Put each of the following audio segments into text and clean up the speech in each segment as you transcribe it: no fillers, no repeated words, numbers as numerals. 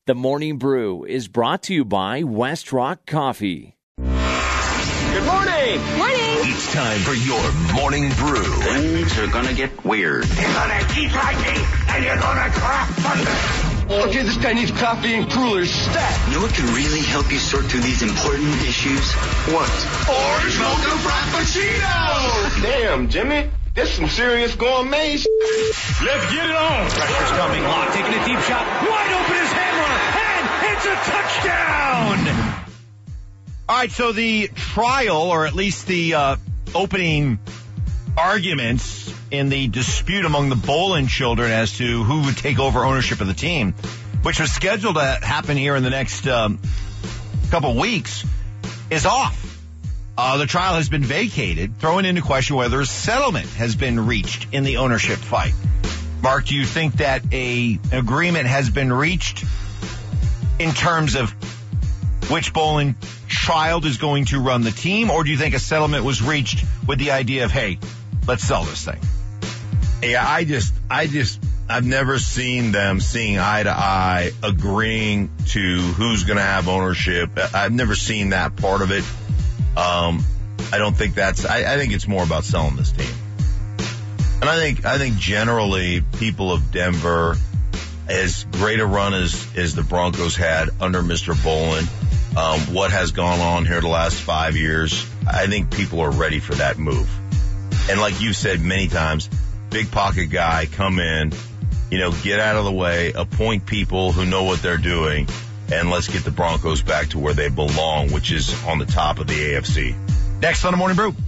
The Morning Brew is brought to you by West Rock Coffee. Good morning! Morning! It's time for your Morning Brew. Things are gonna get weird. You're gonna eat lightning, and you're gonna drop thunder. Okay, this guy needs coffee and crullers stat. You know what can really help you sort through these important issues? What? Orange mocha frappuccino! Damn, Jimmy. This some serious gourmet. Let's get it on! Pressure's coming. Locke taking a deep shot. Wide open is Hamler. And it's a touchdown! All right, so the trial, or at least the opening arguments in the dispute among the Bolin children as to who would take over ownership of the team, which was scheduled to happen here in the next couple weeks, is off. The trial has been vacated, throwing into question whether a settlement has been reached in the ownership fight. Mark, do you think that an agreement has been reached in terms of which Bolin child is going to run the team, or do you think a settlement was reached with the idea of, hey, let's sell this thing? Yeah, I've never seen them seeing eye to eye, agreeing to who's going to have ownership. I've never seen that part of it. I don't think I think it's more about selling this team. And I think generally people of Denver, as great a run as the Broncos had under Mr. Bolin, what has gone on here the last 5 years, I think people are ready for that move. And like you said many times, big pocket guy, come in, get out of the way, appoint people who know what they're doing, and let's get the Broncos back to where they belong, which is on the top of the AFC. Next on the Morning Brew.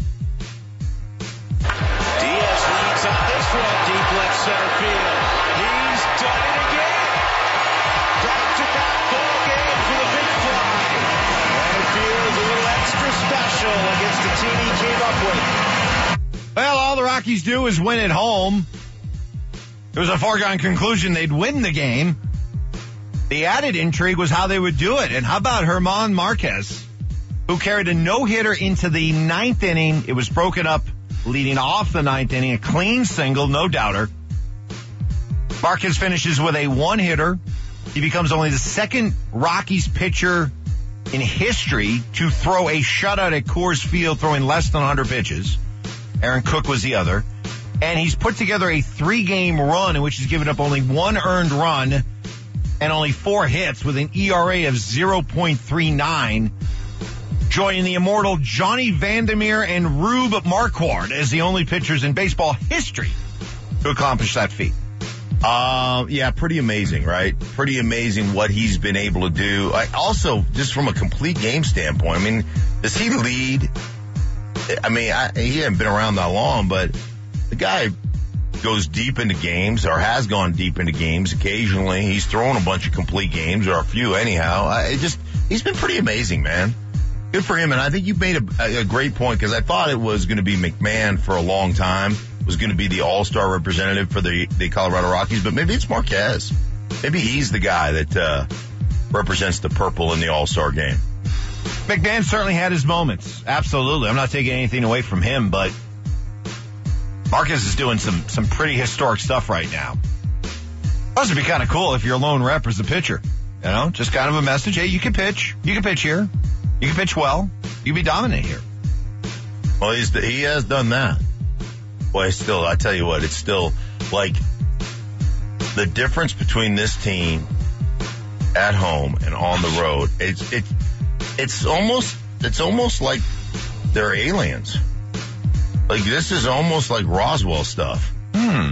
Diaz leads on this one, deep left center field. He's done it again. Back-to-back ball game for the big fly. And it feels a little extra special against the team he came up with. Well, all the Rockies do is win at home. It was a foregone conclusion they'd win the game. The added intrigue was how they would do it. And how about German Marquez, who carried a no-hitter into the ninth inning? It was broken up leading off the ninth inning, a clean single, no doubter. Marquez finishes with a one-hitter. He becomes only the second Rockies pitcher in history to throw a shutout at Coors Field, throwing less than 100 pitches. Aaron Cook was the other. And he's put together a 3-game run in which he's given up only one earned run and only 4 hits with an ERA of 0.39, joining the immortal Johnny Vandermeer and Rube Marquard as the only pitchers in baseball history to accomplish that feat. Yeah, pretty amazing, right? Pretty amazing what he's been able to do. Also, just from a complete game standpoint, does he lead? He hasn't been around that long, but the guy goes deep into games, or has gone deep into games occasionally. He's thrown a bunch of complete games, or a few anyhow. He's been pretty amazing, man. Good for him. And I think you made a great point, because I thought it was going to be McMahon for a long time, was going to be the all-star representative for the Colorado Rockies, but maybe it's Marquez. Maybe he's the guy that represents the purple in the all-star game. McMahon certainly had his moments. Absolutely. I'm not taking anything away from him, but Marquez is doing some pretty historic stuff right now. Plus, it'd be kind of cool if your lone rep is the pitcher. Just kind of a message. Hey, you can pitch. You can pitch here. You can pitch well. You can be dominant here. Well, he has done that. Boy, I tell you what, it's still like the difference between this team at home and on the road. It's almost like they're aliens. Like, this is almost like Roswell stuff. Remember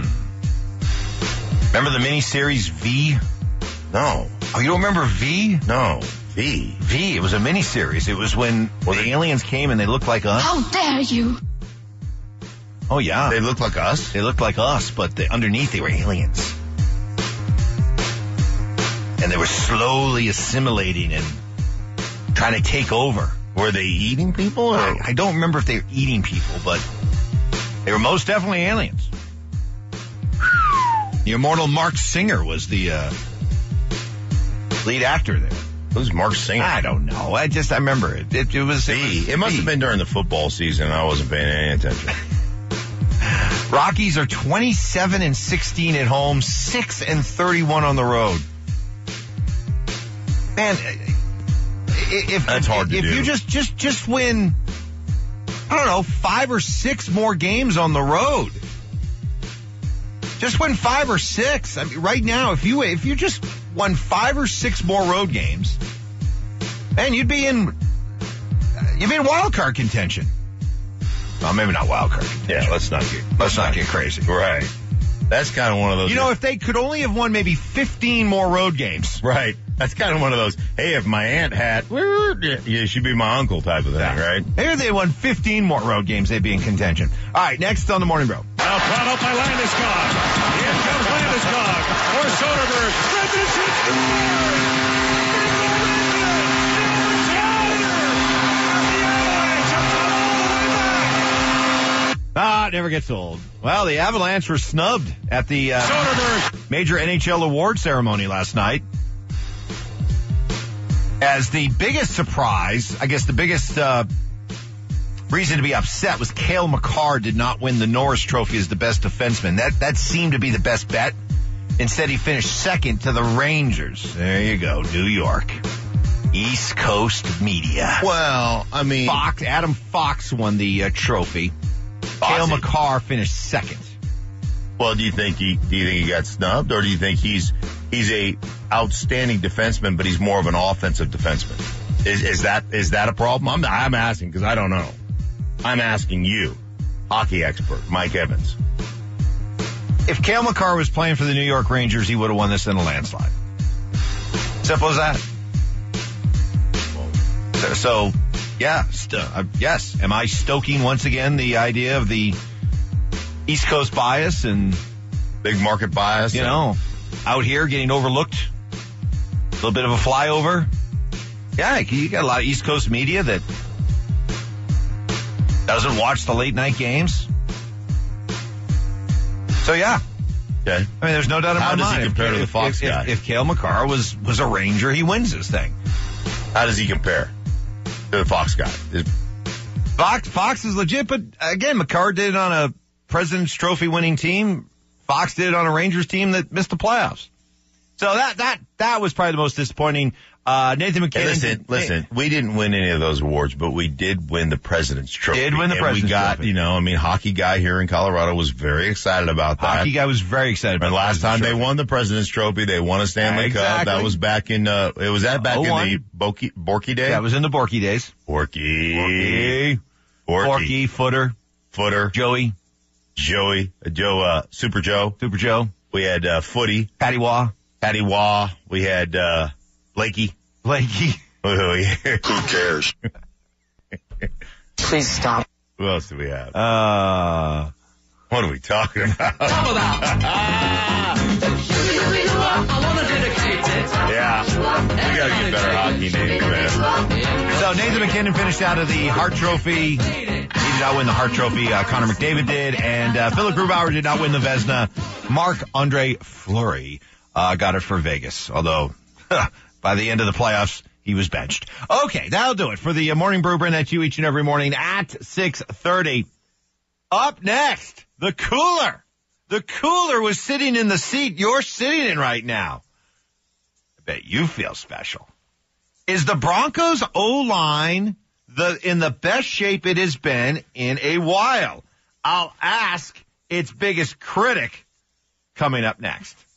the miniseries V? No. Oh, you don't remember V? No. V. It was a miniseries. It was when the aliens came and they looked like us. How dare you! Oh, yeah. They looked like us? They looked like us, but underneath they were aliens. And they were slowly assimilating and trying to take over. Were they eating people? Or? I don't remember if they were eating people, but they were most definitely aliens. The immortal Mark Singer was the lead actor there. Who's Mark Singer? I don't know. I remember it. It must have been during the football season. I wasn't paying any attention. Rockies are 27-16 at home, 6-31 on the road. Man, if that's hard to do. If you just win, I don't know, 5 or 6 more games on the road. Just win 5 or 6. I mean, right now, if you just won 5 or 6 more road games, man, you'd be in wild card contention. Well, maybe not wild card contention. Yeah, let's not get crazy. Right. That's kind of one of those. You know, if they could only have won maybe 15 more road games. Right. That's kind of one of those, hey, if my aunt had, you should be my uncle type of thing, right? Maybe if they won 15 more road games, they'd be in contention. All right, next on the Morning Brew. Now brought up by Landeskog. Here comes Landeskog. For Soderberg. It never gets old. Well, the Avalanche were snubbed at the major NHL award ceremony last night. As the biggest surprise, I guess the biggest reason to be upset was Cale Makar did not win the Norris Trophy as the best defenseman. That seemed to be the best bet. Instead, he finished second to the Rangers. There you go, New York. East Coast media. Well, I mean, Adam Fox won the trophy. Cale Makar finished second. Well, do you think he got snubbed, or do you think he's a outstanding defenseman, but he's more of an offensive defenseman? Is that a problem? I'm asking because I don't know. I'm asking you, hockey expert Mike Evans. If Cale Makar was playing for the New York Rangers, he would have won this in a landslide. Simple as that. So yeah, yes. Am I stoking once again the idea of the East Coast bias and big market bias? You know, out here getting overlooked. A little bit of a flyover. Yeah, you got a lot of East Coast media that doesn't watch the late night games. So yeah. Okay. I mean, there's no doubt in my mind. How does he compare to the Fox guy? If Cale Makar was a Ranger, he wins this thing. How does he compare to the Fox guy? Fox is legit, but again, Makar did it on a President's Trophy winning team. Fox did it on a Rangers team that missed the playoffs. So that was probably the most disappointing. Nathan McKinnon. Hey, listen, we didn't win any of those awards, but we did win the President's Trophy. We got, hockey guy here in Colorado was very excited about that. Hockey guy was very excited about that. And last time they won the President's Trophy, they won a Stanley Cup. That was back in, back in the Borky days? That was in the Borky days. Borky. Footer. Joey. Super Joe. We had, Footy. Patty Waugh. We had, Blakey. Who cares? Please stop. Who else do we have? What are we talking about? Yeah. We gotta get better hockey names, man. So Nathan McKinnon finished out of the Hart Trophy. He did not win the Hart Trophy. Connor McDavid did. And Philip Grubauer did not win the Vezina. Marc-Andre Fleury got it for Vegas. Although, by the end of the playoffs, he was benched. Okay, that'll do it for the Morning Brew. Bring that to you each and every morning at 6:30. Up next, the cooler. The cooler was sitting in the seat you're sitting in right now. I bet you feel special. Is the Broncos O-line in the best shape it has been in a while? I'll ask its biggest critic coming up next.